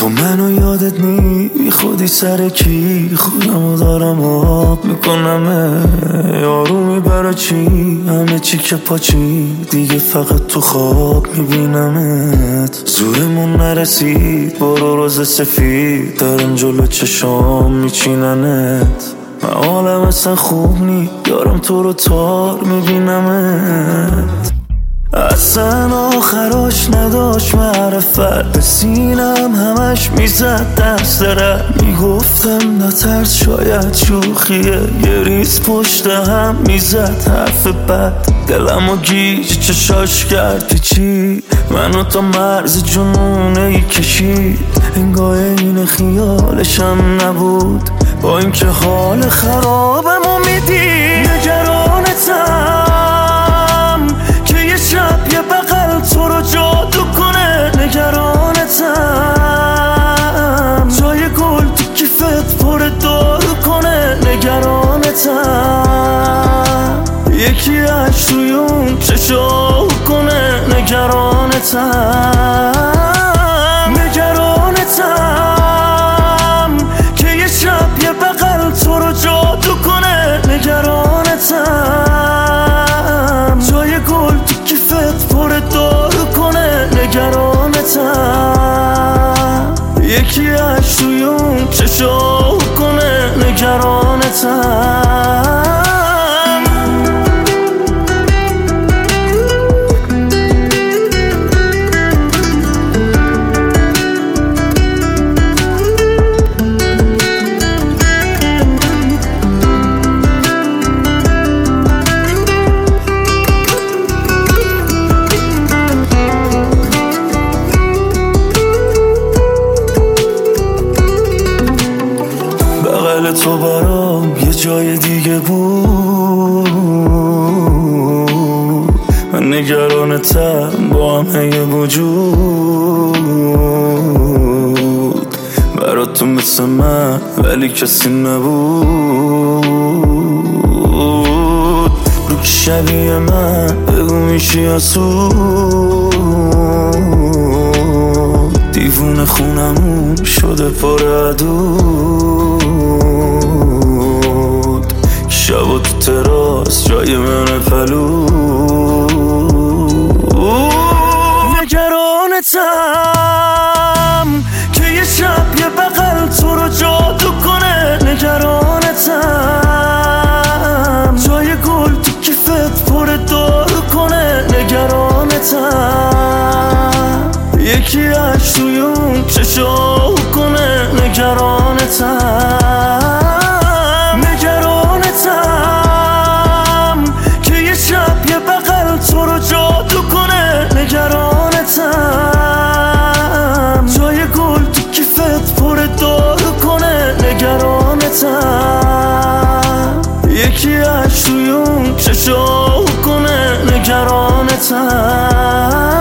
تو منو یادت نی خودی سر کی خودمو دارم آب میکنم یارومی برا چی همه چی که پاچی دیگه فقط تو خواب میبینمت زورمون نرسید برو روز سفید دارم جلو چشام میچیننت من حالم اصلا خوب نی دارم تو رو تار میبینمت اصلا آخراش نداشت معرفت به سینم همش میزد دست رد میگفتم نترس شاید شوخیه یه ریز پشت هم میزد حرف بد دلم و گیج چشاش کرد پیچی منو تا مرز جنونه ای کشید انگاه این خیالشم نبود با اینکه حال خرابمو میدی نگرانتم که یه شب یه بغل تو رو جادو کنه نگرانتم جای گل تو کیفت پر دارو کنه نگرانتم یکی اش توی اون چشاو کنه نگرانتم نگرانتم که یه شب یه بغل تو رو جادو کنه نگرانتم جای گل تو کیفت پر دارو کنه نگرانتم یکی اش توی اون چشاو کنه نگرانتم تو برام یه جای دیگه بود من نگرانتم با همه وجود برات تو مثل من ولی کسی نبود رو که شبیه من بگو میشی حسود دیوونه خونمون شده پر عدود شب و تو تراس جای من پلود نگرانتم که یه شب یه بغل تو رو جادو کنه نگرانتم جای گل تو کیفت پر دارو کنه نگرانتم یکی اش توی اون چشاو کنه نگرانتم نگرانتم که یه شب یه بغل تو رو جادو کنه نگرانتم جای گل تو کیفت پر دارو کنه نگرانتم یکی اش توی اون چشاو کنه نگرانتم